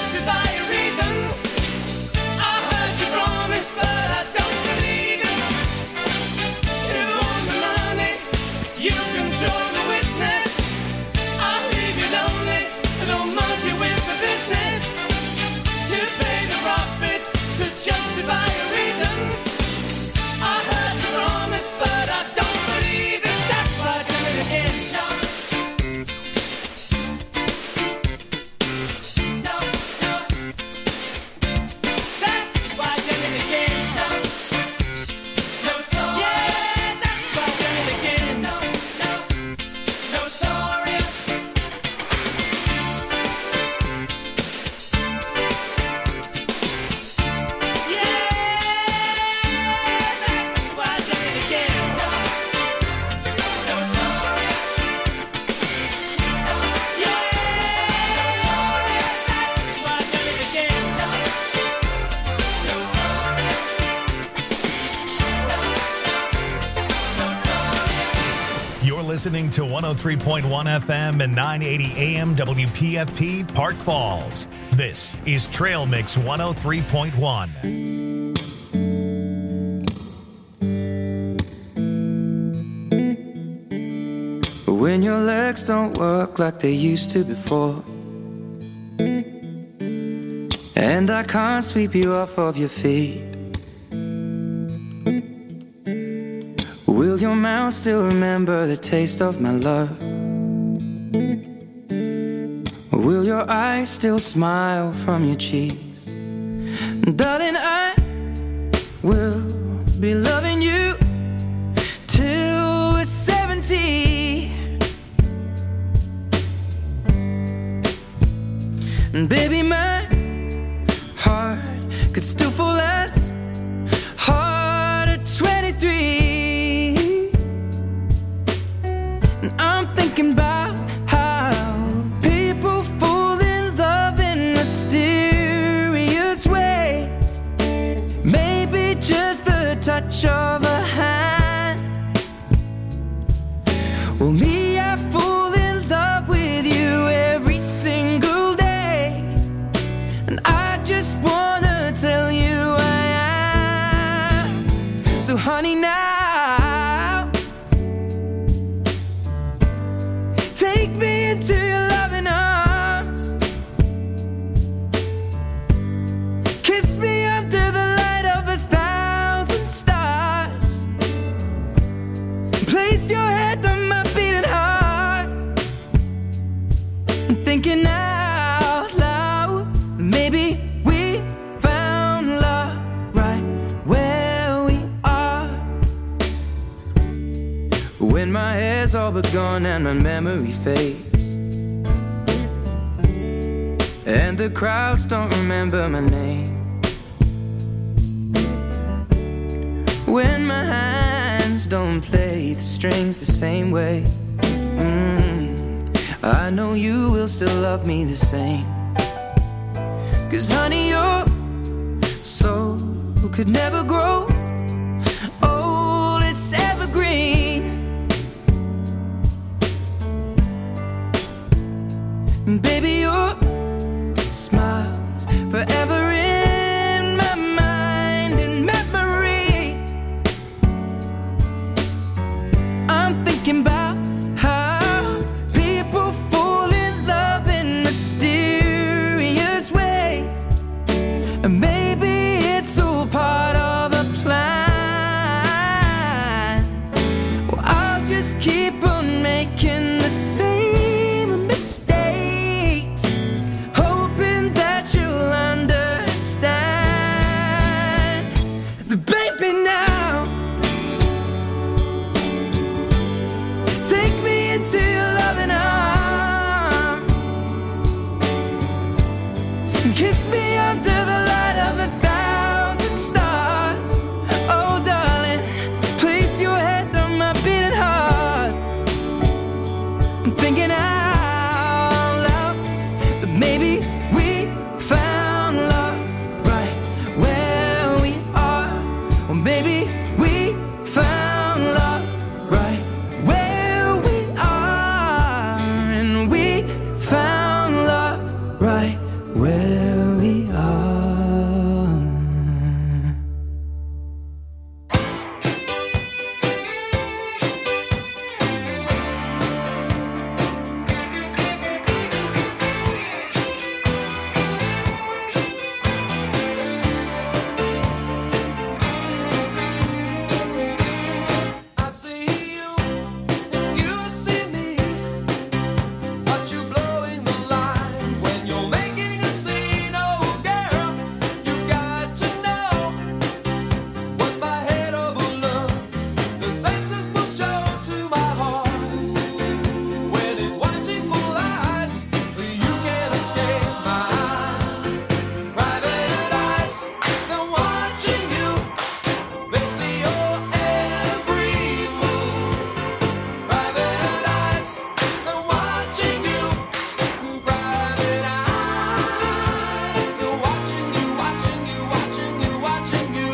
justify your reasons. I heard you promise, but I don't believe it. You own the money, you control the witness. I'll leave you lonely, I don't mug you with the business. You pay the profits to justify your reasons. I heard you promise, but I don't believe it. That's why I done it again. Listening to 103.1 FM and 980 AM WPFP Park Falls. This is Trail Mix 103.1. When your legs don't work like they used to before, and I can't sweep you off of your feet, will your mouth still remember the taste of my love? Or will your eyes still smile from your cheeks? Darling, I will be loving you till we're 70. And baby, my heart could still fall as hard at 23. And I'm thinking about how people fall in love in mysterious ways. Maybe just the touch of a hand. Well, me, I fall in love with you every single day. And I just wanna tell you I am. So honey, now take me into your loving arms. Kiss me under the light of 1,000 stars. Place your head on my beating heart. I'm thinking out loud, maybe we found love right where we are. When my hair's all but gone and my memory fades, and the crowds don't remember my name, when my hands don't play the strings the same way, I know you will still love me the same. 'Cause honey, your soul could never grow old, it's evergreen. And baby, your smile's forever in my mind and memory. I'm thinking about how people fall in love in mysterious ways. And maybe it's all part of a plan. Well, I'll just keep on making the same mistakes, hoping that you'll understand. But baby, now take me into your loving arms. Kiss me under the light of 1,000 stars. Oh, darling, place your head on my beating heart. I'm thinking out loud that maybe we found love right where we are. Or maybe we found love right where we are. And we found love right where we are. I see you and you see me, but you blowing the line when you're making a scene. Oh girl, you got to know what my head overlooks. The senses will show to my heart when it's watching full eyes. You can't escape my private eyes. They're watching you. They see your every move. Private eyes, they're watching you. Private eyes, they're watching you, watching you, watching you, watching you.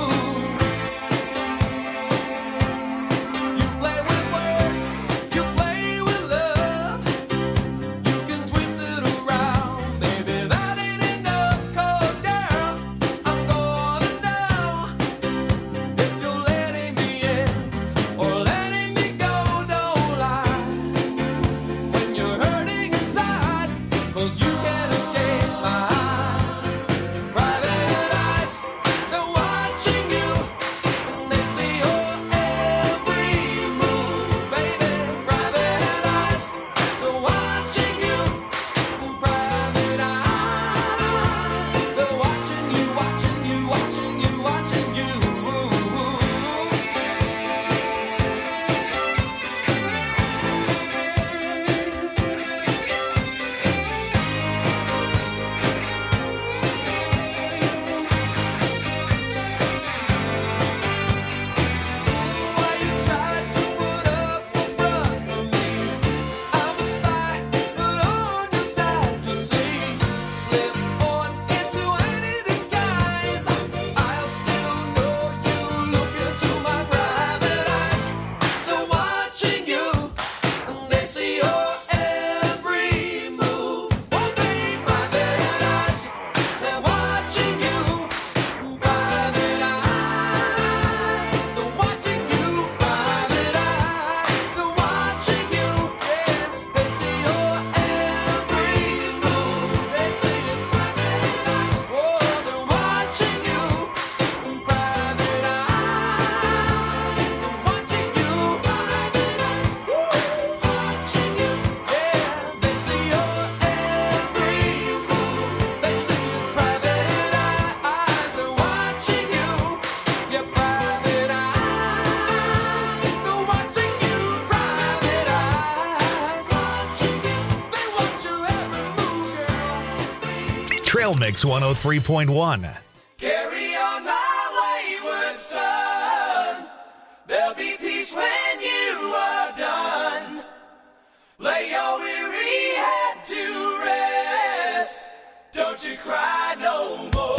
You play with words, you play with love. You can twist it around, baby, that ain't enough. 'Cause girl, I'm gonna know if you're letting me in or letting me go. Don't lie when you're hurting inside, 'cause you can't escape my private eyes. They're watching you and they see your every move, baby. Private eyes, they're watching you. Private eyes, they're watching you, watching you, watching you, watching you. Why you tried to put up a front for me? I'm a spy, but on your side, you see. Slip on into any disguise, I'll still know you. Look into my private eyes. They're watching you, and they see your every move. Oh, baby, private eyes. They're watching you. Private eyes. They're watching you. Private eyes. They're watching you. Yeah, they see your every move. They see it. Private eyes. Oh, they're watching you. Private eyes. They're watching you. Private eyes. Watching you. Yeah, they see your every move. They see it. Private eyes. They're watching you. Your private eyes. They're watching you. Private eyes. Watching you. They watch your every move, girl. Trail Mix 103.1. Carry on, my wayward son. There'll be peace when you are done. Lay your weary head to rest. Don't you cry no more.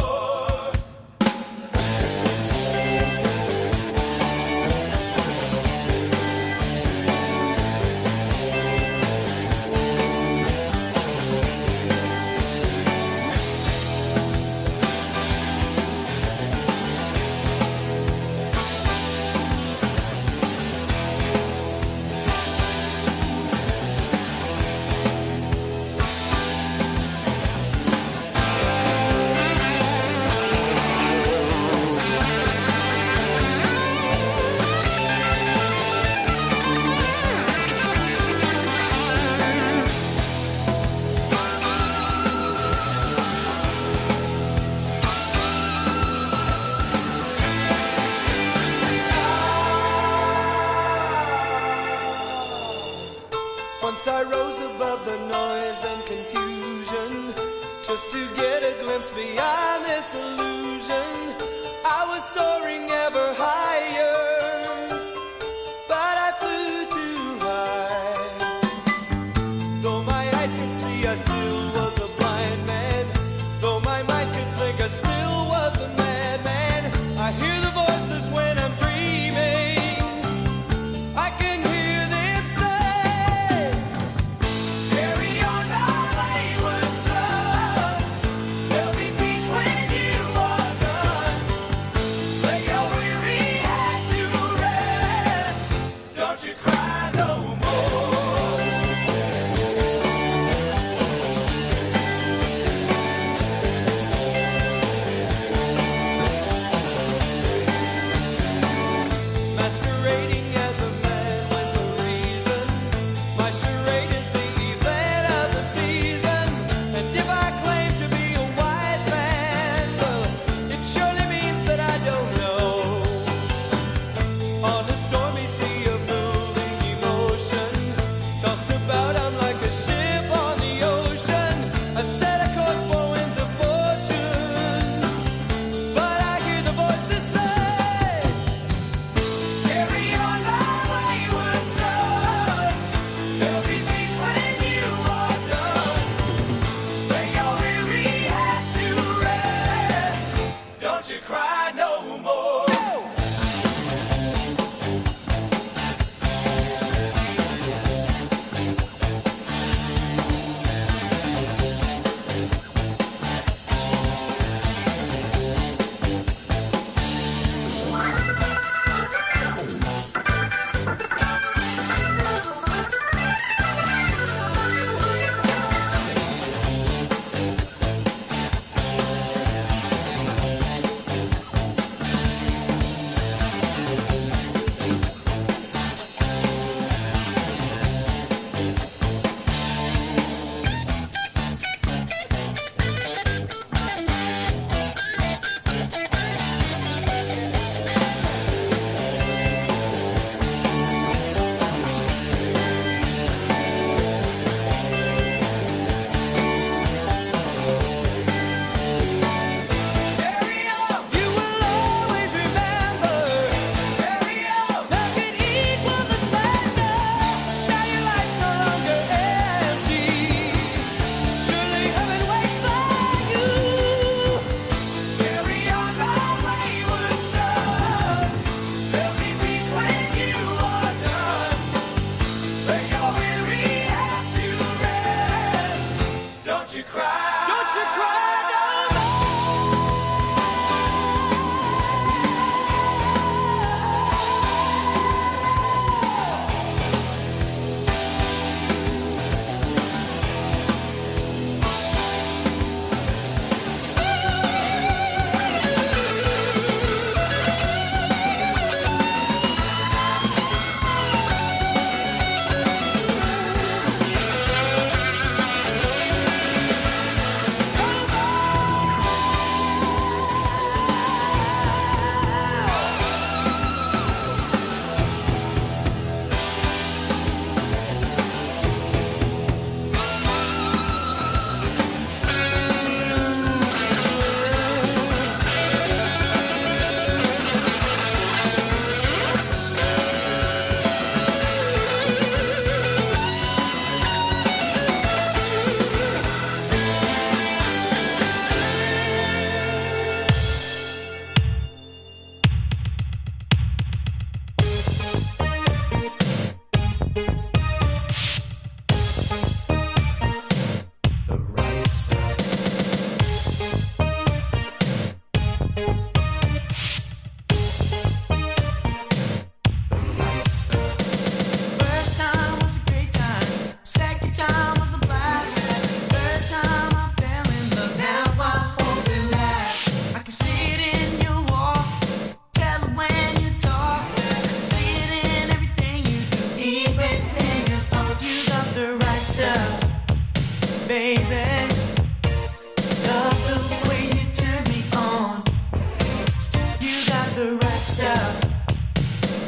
Once I rose above the noise and confusion, just to get a glimpse beyond this illusion. I was soaring ever higher, but I flew too high. Though my eyes could see, I still was a blind man. Though my mind could think, I still was a madman. I hear the voices when I'm dreaming. I can hear them say, Carry on, my wayward son.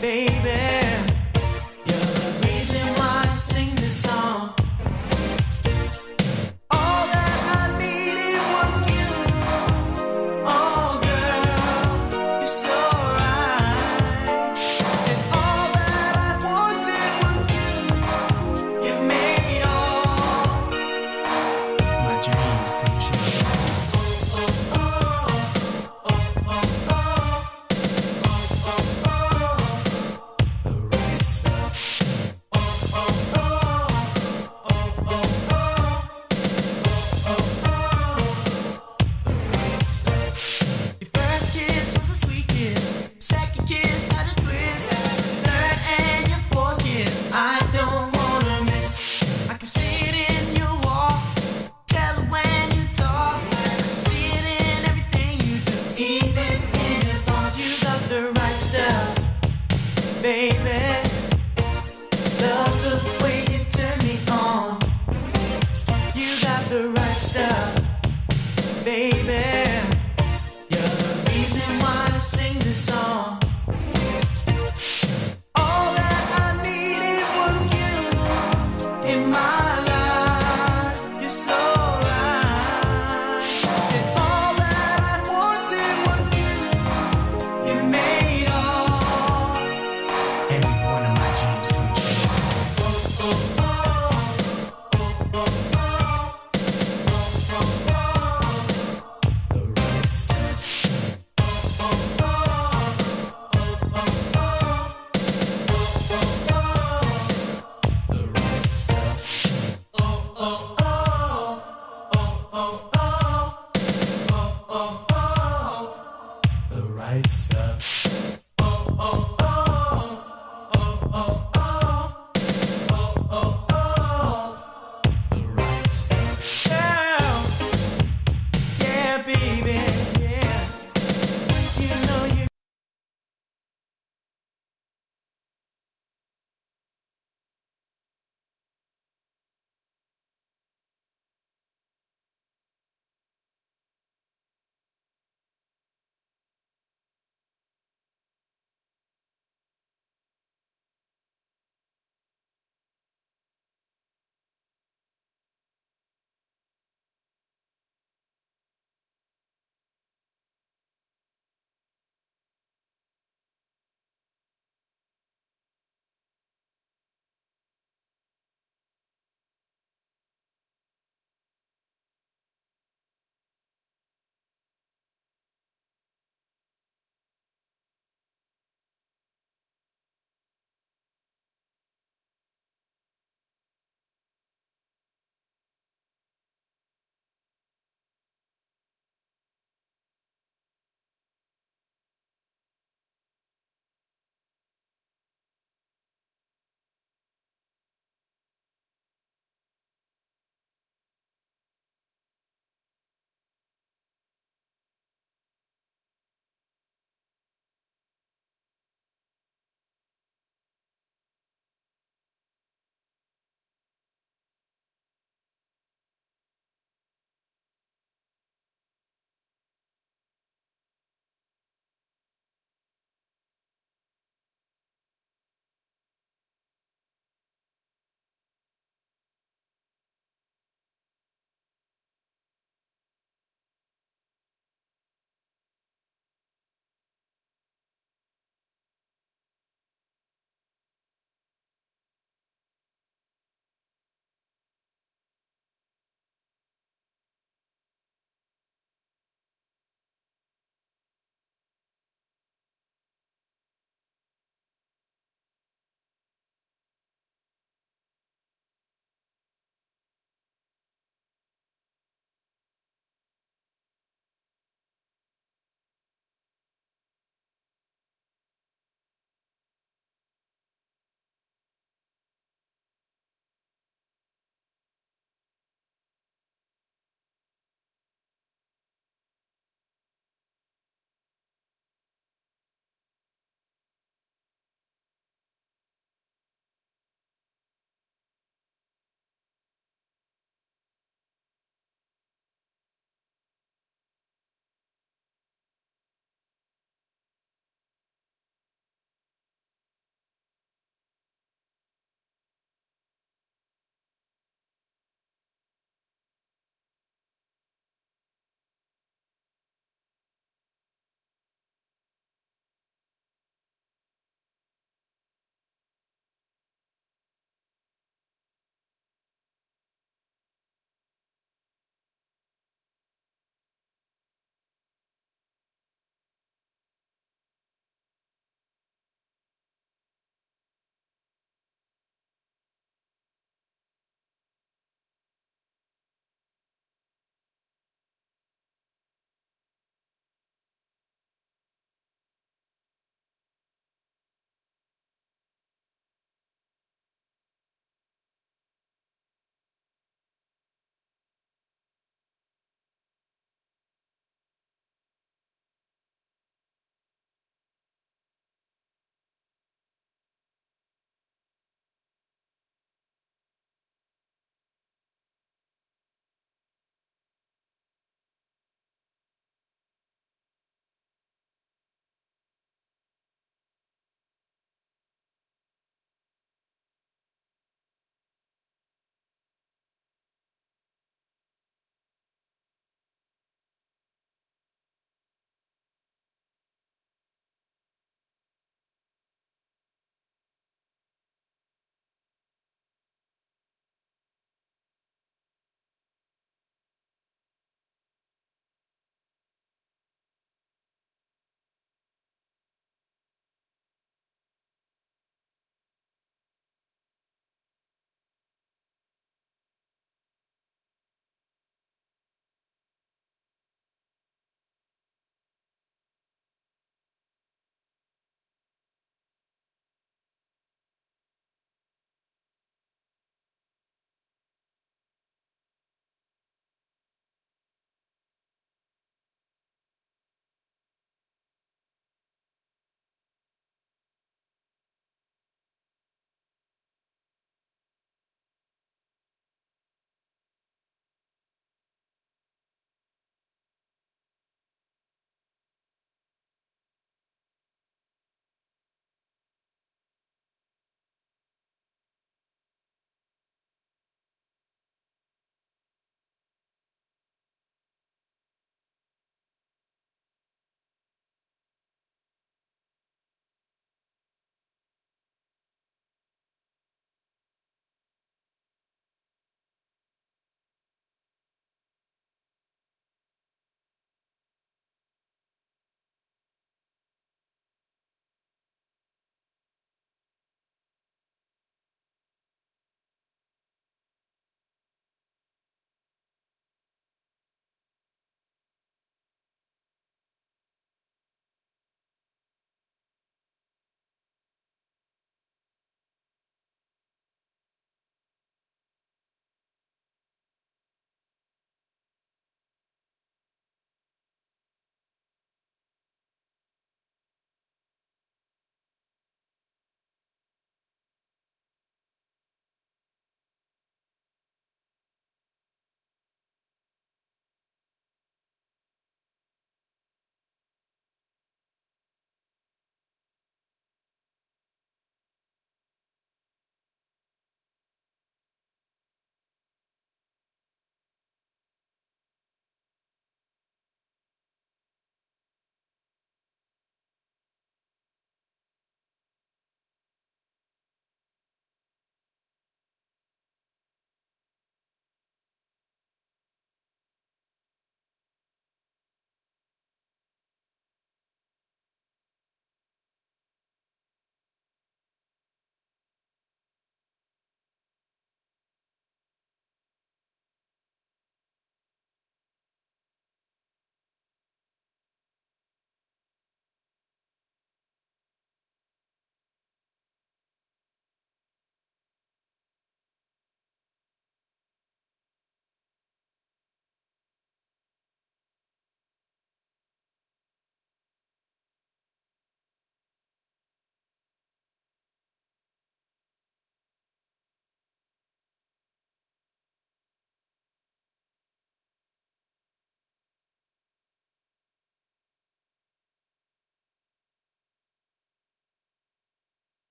baby. You're the reason why I sing this song. All that I needed was you. Oh, girl, you're so right. And all that I wanted was you. You made all my dreams come true. Your first kiss was a sweet kiss. Second kiss had a twist. Third and your fourth kiss, I don't wanna miss. I can see it in your walk, tell it when you talk. I can see it in everything you do, even in your thoughts. You got the right stuff, baby. Love the way you turn me on. You got the right stuff, baby. You're the reason why I sing this song. All that I needed was you in my life. You're so right. And all that I wanted was you. You made all every one of my dreams come true. The right stuff. The right stuff. The right stuff.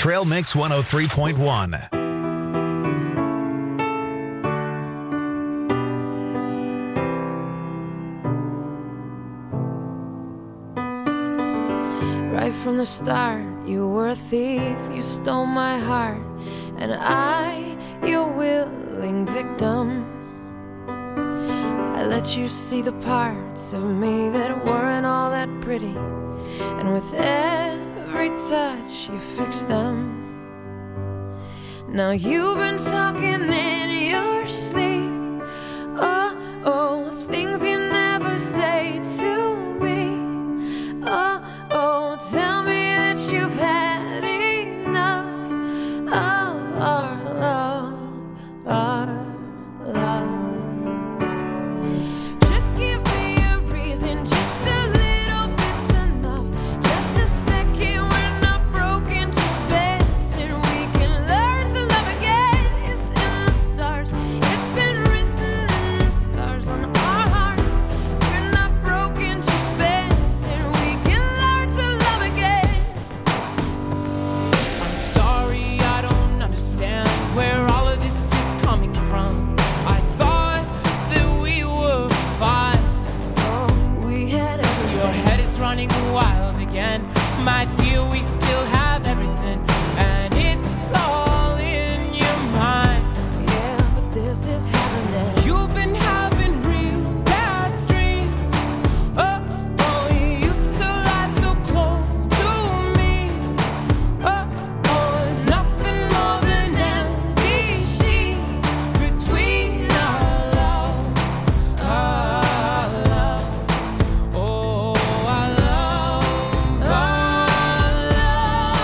Trail Mix 103.1. Right from the start, you were a thief, you stole my heart, and I, your willing victim. I let you see the parts of me that weren't all that pretty, and with every touch you fixed them. Now you've been talking in your sleep, oh, things you never say to me. Oh, tell me that you've had enough of our love, Just give me a reason, just a little bit's enough. Just a second, we're not broken, just bends, and we can learn to love again. It's in the stars, it's been written in the scars on our hearts. We're not broken, just bends, and we can learn to love again. I'm sorry, I don't understand where all of this is coming from. I thought that we were fine. Oh, we had everything. Your head is running wild again. My dear, we still have everything, and it's all in your mind. Yeah, but this is happening. You've been having real bad dreams. Oh, you used to lie so close to me. Oh, there's nothing more than empty sheets between our love. Oh, our love.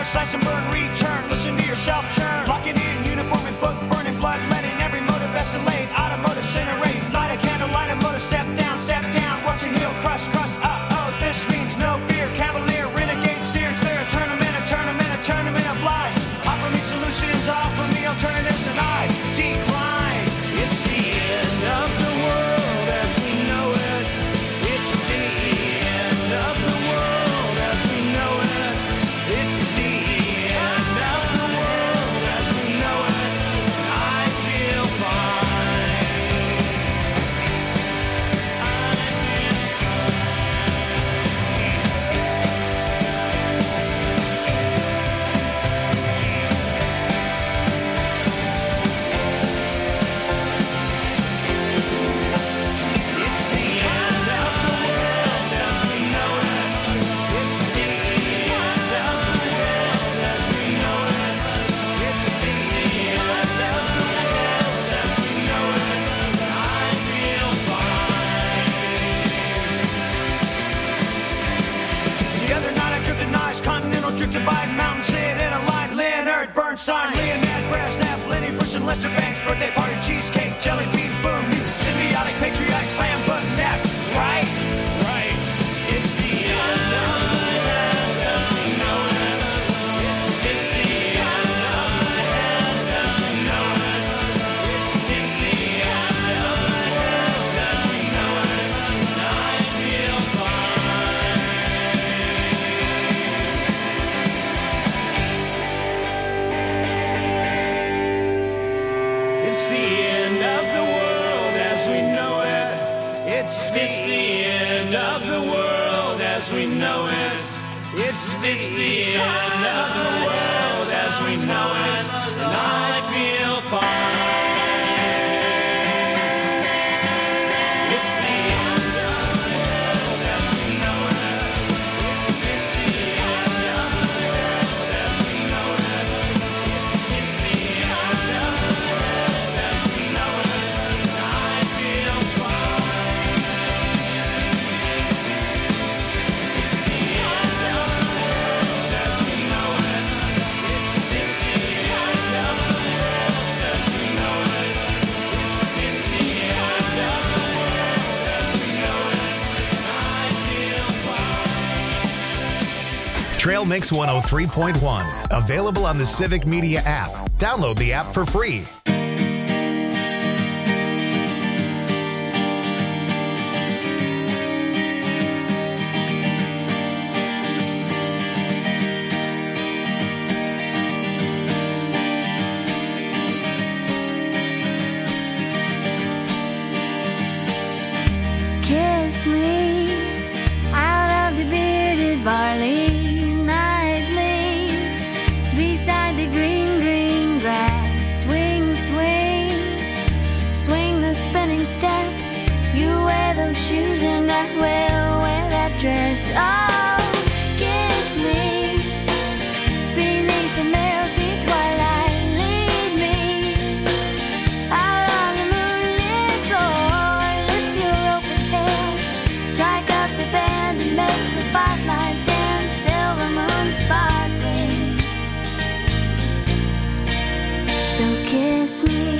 slash and burn, return. Listen to yourself churn. Locking in, uniform and book burning, blood letting every motive escalate. Automotive incinerate. Light a candle, light a motor, step down, watching heel crush, crush. This means no fear. Cavalier, renegade, steer clear. A tournament of lies. Offer me solutions, offer me alternatives, and I decline. It's the end of the world as we know it. It's the end of the world as we know it. It's the end of the world as we know it. I feel fine. It's the end of the world as we know it. It's the end of the world as we know it. It's the end of the world as we know it. I feel fine. The other night I drifted nice, continental drift divide, mountain sit in a line, Leonard Bernstein, Leonard Brezhnev, Lenny Bruce and Lester Banks, birthday party, cheesecake, jelly bean, boom, you symbiotic, patriotic, slam button, that, right? Right. It's the end of the world as we know it. It's the end of the world as we know it. It's the end of the world as we know it. I feel fine. It's the end of the world as we know it. It's the end of the world as we know it. It's the end of the world as we know it. And I feel fine. It's the end of the world as we know it. It's the end of the world as we know it. It's the end of the world as we know it. And I feel fine. It's the end of the world as we know it. It's the end of the world as we know it. It's the end of the world as we know it. I feel fine. Trail Mix 103.1. Available on the Civic Media app. Download the app for free. Kiss me out of the bearded barley nightly, beside the green, green grass. Swing, swing, swing the spinning step. You wear those shoes and I will wear that dress. Oh, kiss me beneath the milky twilight. Lead me out on the moonlit floor. Lift your open head, strike up the band and make the fireflies dance. Silver moon sparkling. So kiss me.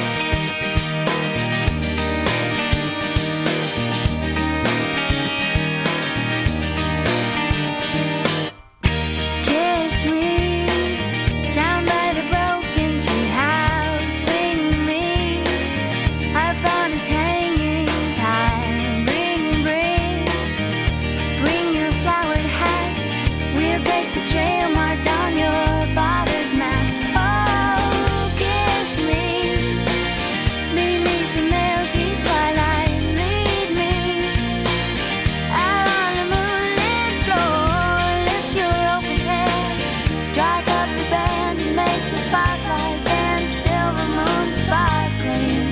Kiss me down by the broken tree house. Swing me upon its hanging time. Bring, bring, bring your flowered hat. We'll take the trail marked on your father's map. Oh, kiss me beneath the milky twilight. Lead me out on the moonlit floor. Lift your open head, strike up the band and make the fireflies dance. Silver moon sparkling.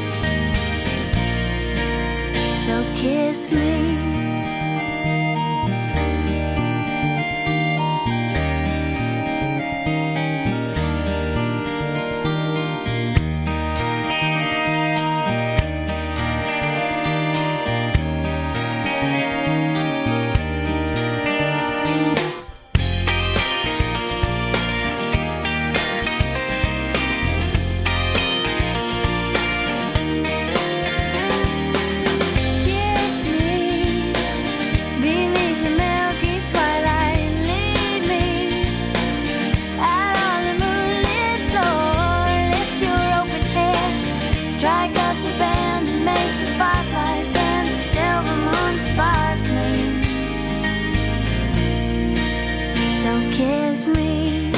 So kiss me. kiss me.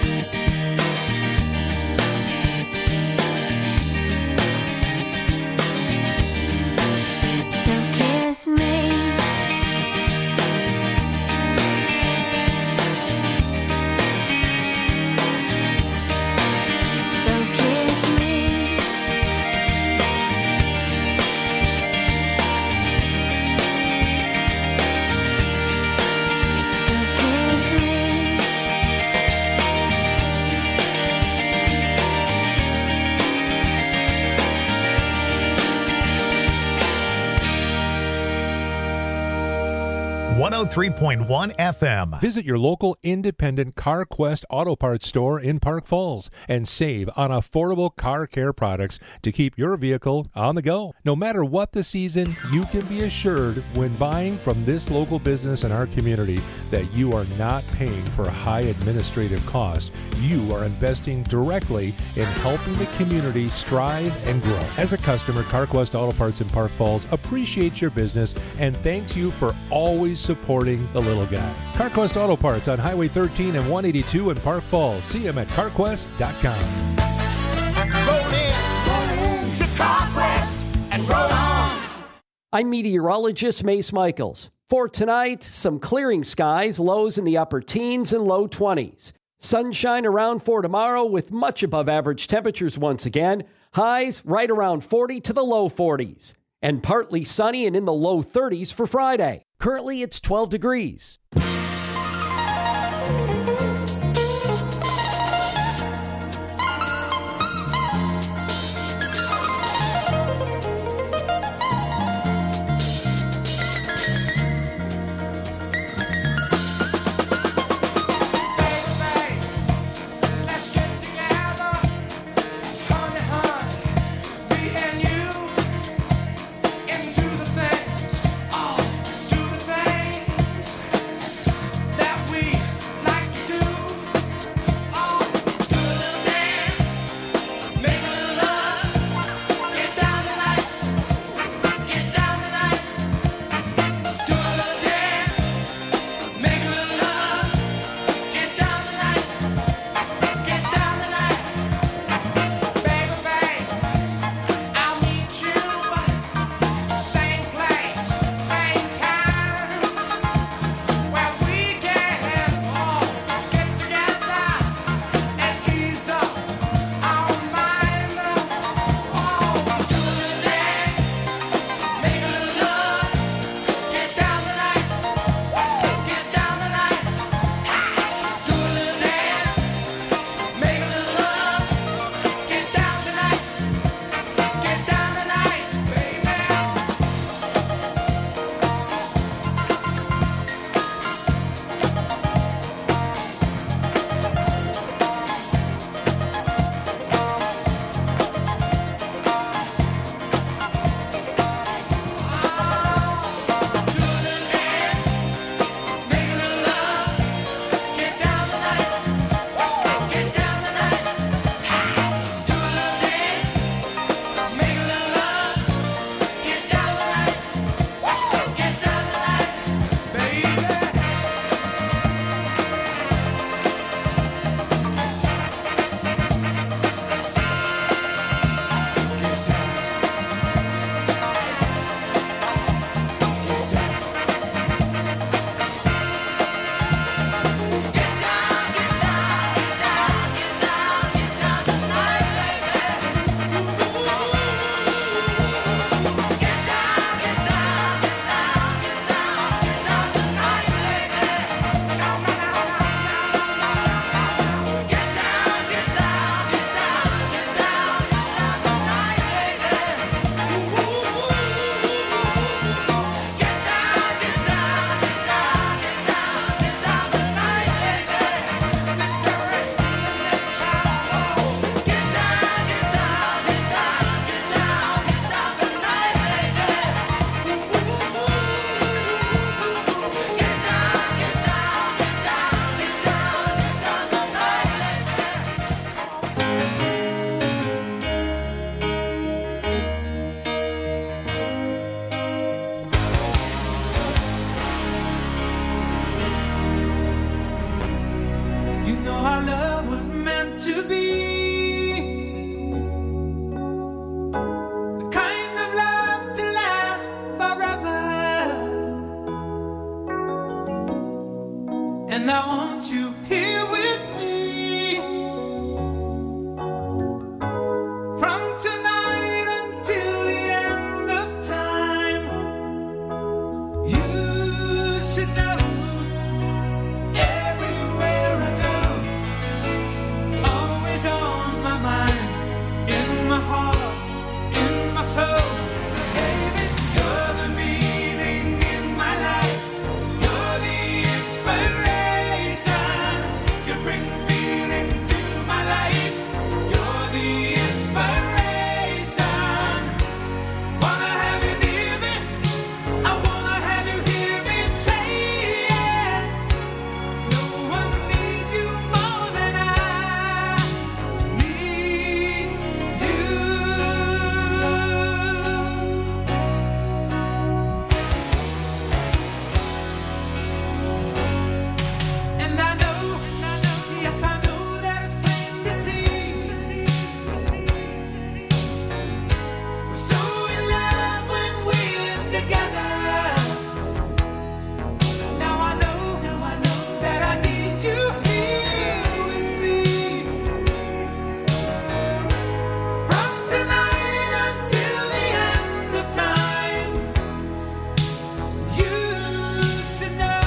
So kiss me. So kiss me. So kiss me. 103.1 FM. Visit your local independent CarQuest Auto Parts store in Park Falls and save on affordable car care products to keep your vehicle on the go. No matter what the season, you can be assured when buying from this local business in our community that you are not paying for high administrative costs. You are investing directly in helping the community strive and grow. As a customer, CarQuest Auto Parts in Park Falls appreciates your business and thanks you for always supporting the little guy. CarQuest Auto Parts on Highway 13 and 182 in Park Falls. See them at carquest.com. Roll in to CarQuest and roll on. I'm meteorologist Mace Michaels. For tonight, some clearing skies, lows in the upper teens and low 20s. Sunshine around for tomorrow with much above average temperatures once again. Highs right around 40 to the low 40s. And partly sunny and in the low 30s for Friday. Currently, it's 12 degrees. Let's get together, honey, honey, me and you, and do the things, do the things. soul. Baby, you're the meaning in my life. You're the inspiration. You bring feeling to my life. You're the inspiration. Wanna have you near me? I wanna have you hear me say it. No one needs you more than I need you. And I know, yes I know that it's plain to see. We're so in love when we're together. Now I know that I need you here with me. From tonight until the end of time, you should know.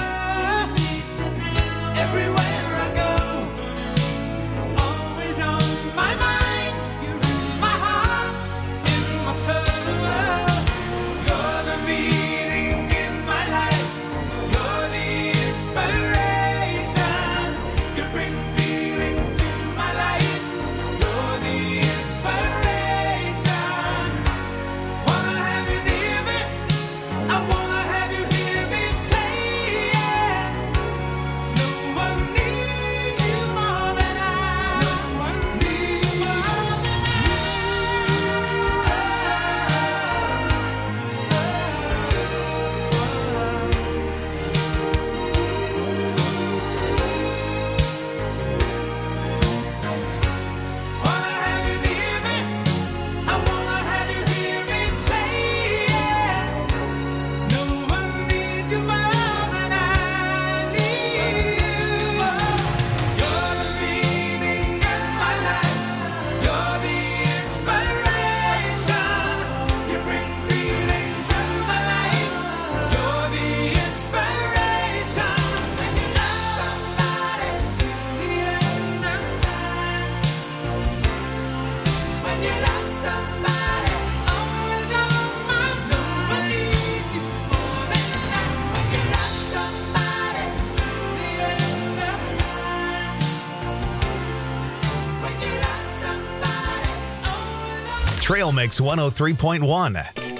Everywhere I go, always on my mind. You're in my heart, in my soul. You're the meaning in my life. You're the inspiration. You bring feeling to my life. You're the inspiration. Wanna have you near me? I wanna have you hear me say it. No one needs you more than I. No one needs you more than Wanna have you near me? I wanna have you hear me say it. No one needs you more than I need you. You're the meaning in my life. You're the inspiration. You bring feeling to my life. You're the inspiration. When you love somebody to the end of time. When you love somebody, always on my mind. No one needs you more than I. When you love somebody to the end of time. When you love somebody, always on. Trail Mix 103.1.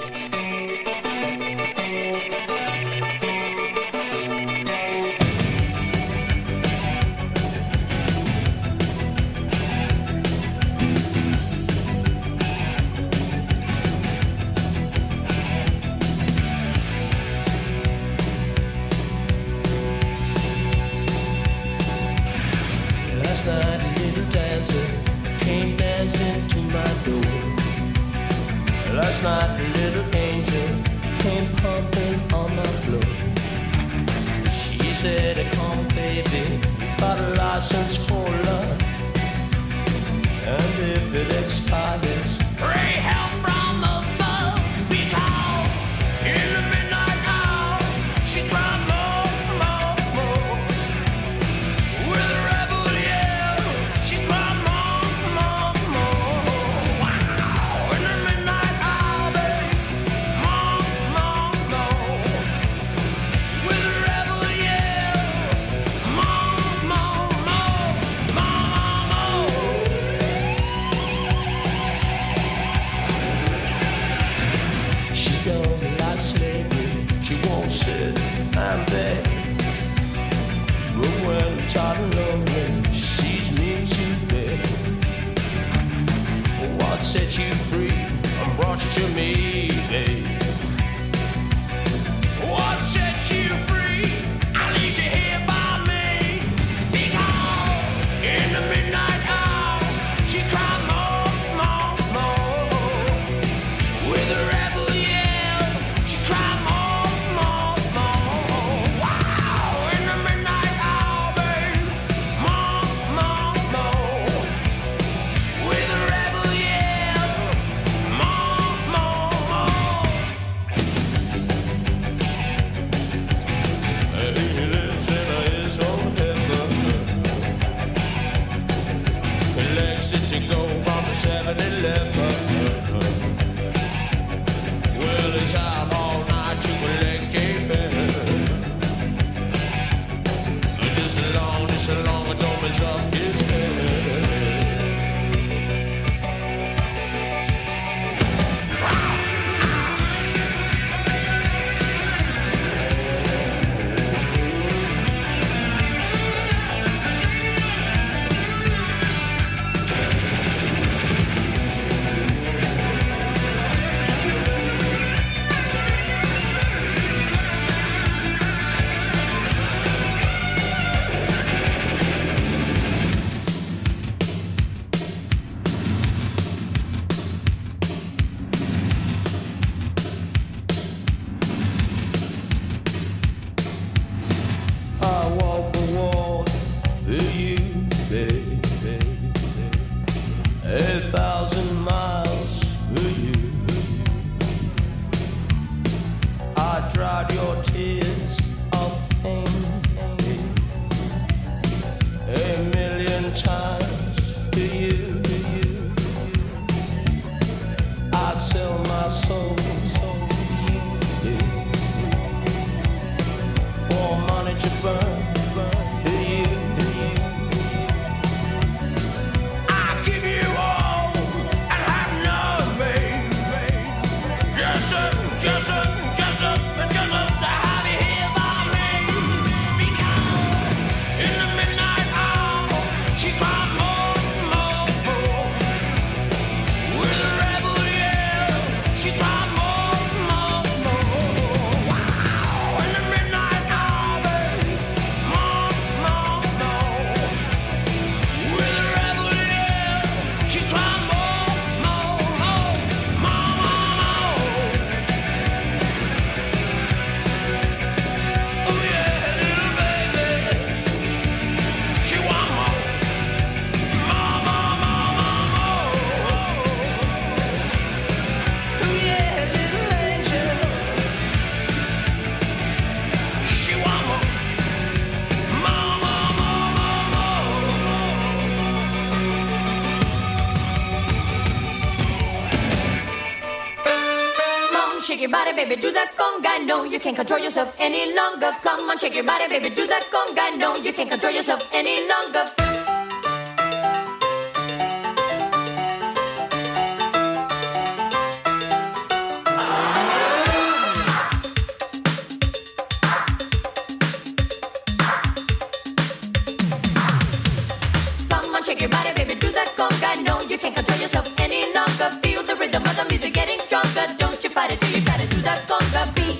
Last night a little dancer came dancing to my door. Last night a little angel came pumping on my floor. She said, come baby, you got a license for love. And if it expires, pray help from above. Because in the midnight hour, she cried more, more, more. With a rebel yell, she cried more, more, more. Wow! In the midnight hour, babe, more, more, more. With a rebel yell, more, more, more, more, more. She don't like slavery, she won't sit and beg. But when I'm tired and lonely, she sees me too big. What set you free and brought you to me, babe? What set you free? I leave you here by me. Because in the midnight hour, she cried more, more, more. With a rebel yell, she cried more, more, more. Wow! In the midnight hour, babe, more, more, more. With a rebel yell, more, more, more. I'd sell my soul to you for money to burn. I'll give you all and have nothing. Yes, sir, yes, sir, yes, sir, yes, sir, to have you here by me. Because in the midnight hour, she cried more, more, more. With a rebel yell, she cried more, more, more. Wow, in the midnight hour, baby, more, more, more. With a rebel yell, she cried more, more, more, more, more. Oh yeah, little baby, she want more, more, more, more, more, more. Oh yeah, little angel, she want more, more, more, more, more, more. Come on, shake your body, baby, do that conga. No, you can't control yourself any longer. Come on, shake your body, baby, do that conga. No, you can't control yourself any longer. Come on, shake your body, baby, do that conga. No, you can't control yourself any longer. Feel the rhythm of the music getting stronger. Don't you fight it till you try to do that conga beat.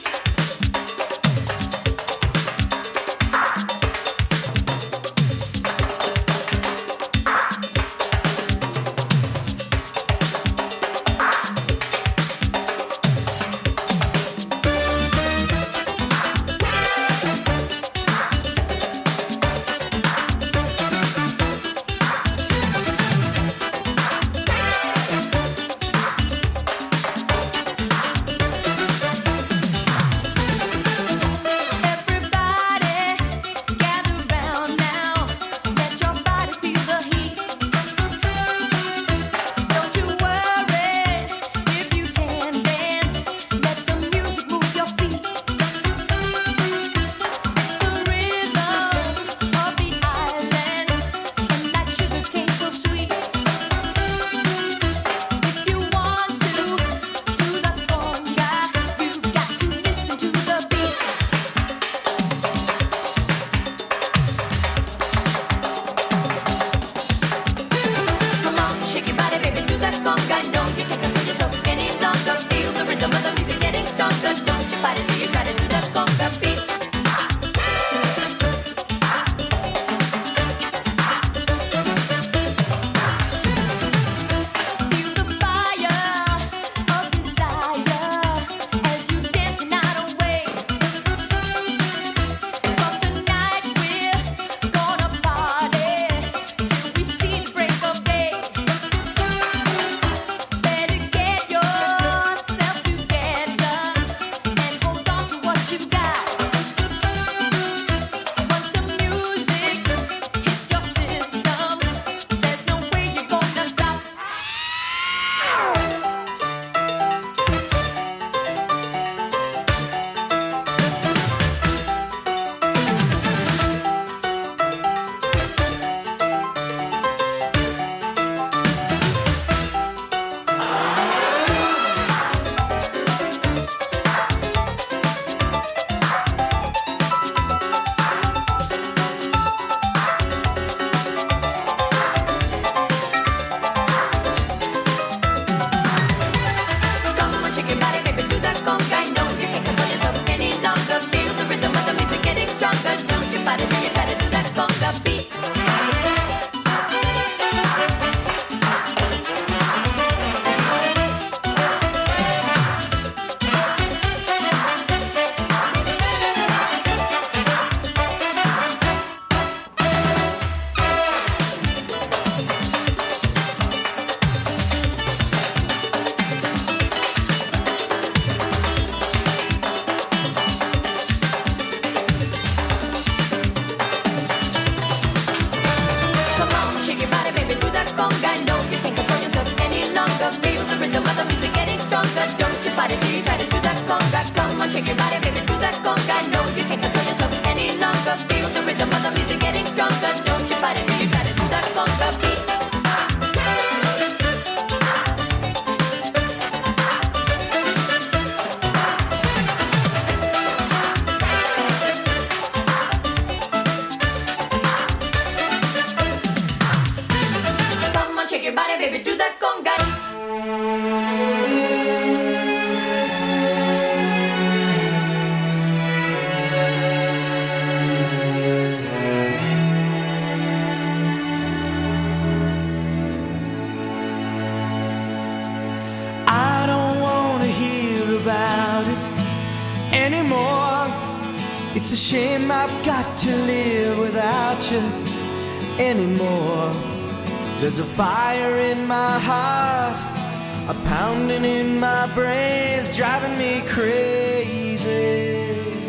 anymore. It's a shame I've got to live without you anymore. There's a fire in my heart, a pounding in my brains, driving me crazy.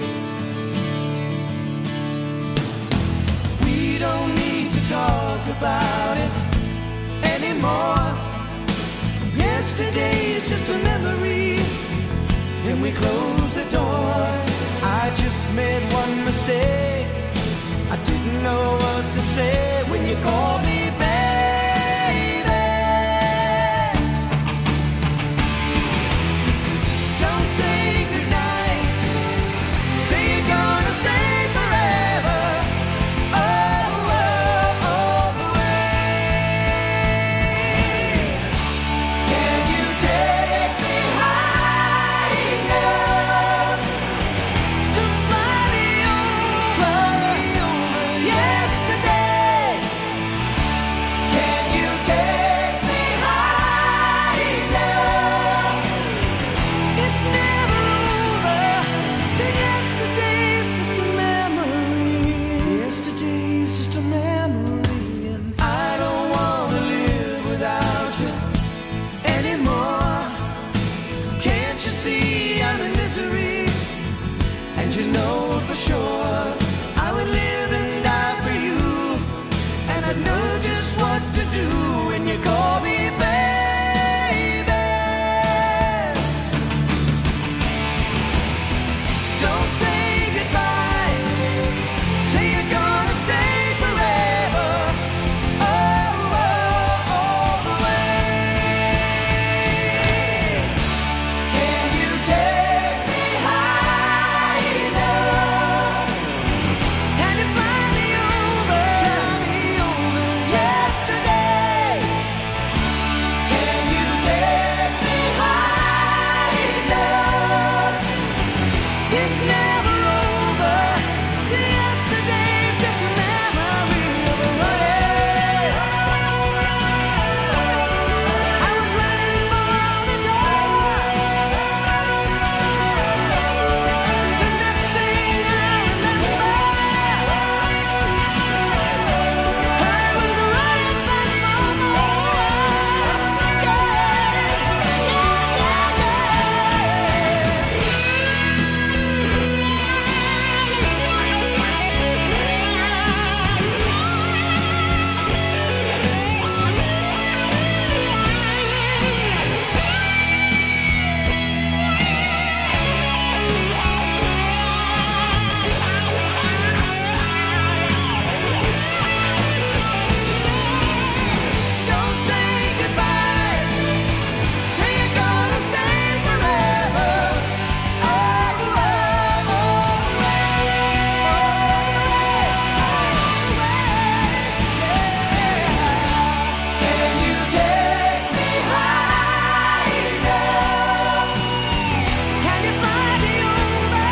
We don't need to talk about it anymore. Yesterday is just a memory, and we close the door. I just made one mistake. I didn't know what to say when you called me baby. Don't say goodnight. Say you're gonna stay forever. Oh, all the way. Can you take me high enough to fly me over yesterday? Can you take me high enough? It's never over. The yesterday's just a memory. Yesterday's just a memory, and I don't wanna live without you anymore. Can't you see I'm in misery? And you know for sure I would live and die for you, and I'd know just what to do when you call me baby. Don't say goodbye. Say you're gonna stay forever. Oh, all the way. Can you take me high enough? Can you fly me over yesterday? Can you take me high enough? It's never over. The yesterday's just a memory of a running. I was running for the door. The next thing I remember, I was running back for more. Don't say goodbye. Say you're gonna stay forever. All the way. Can you take me high enough? Can you fly me over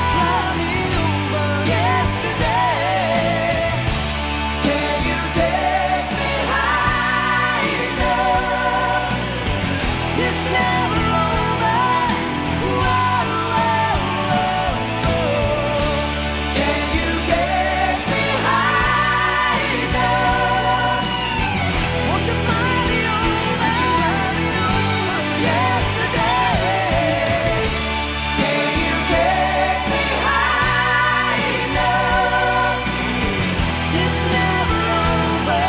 yesterday? Can you take me high enough? It's never over. Can you take me high enough? Won't you fly me over yesterday? Can you take me high enough? It's never over.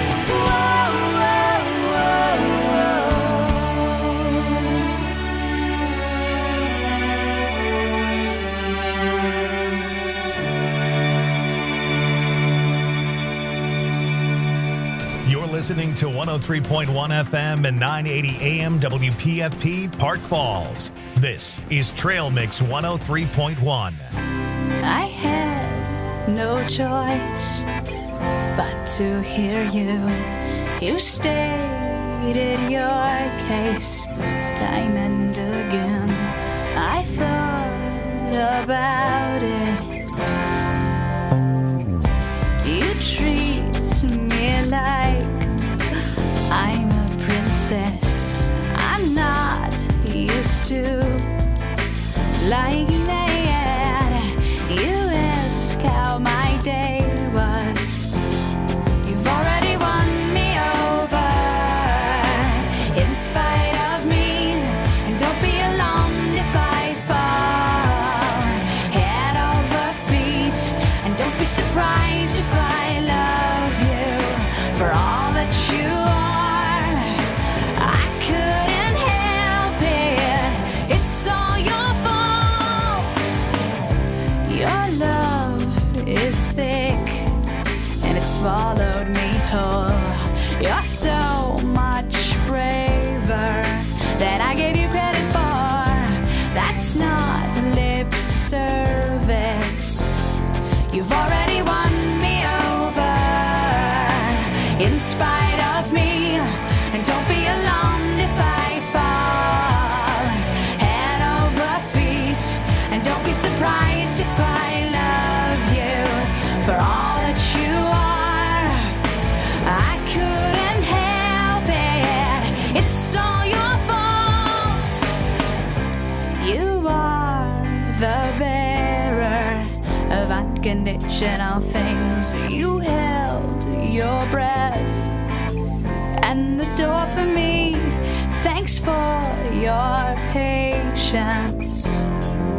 You're listening to 103.1 FM and 980 AM WPFP Park Falls. This is Trail Mix 103.1. I had no choice but to hear you. You stated your case time and again. I thought about it. You treat me like I'm a princess. I'm not used to lying there. unconditional things. You held your breath and the door for me. Thanks for your patience.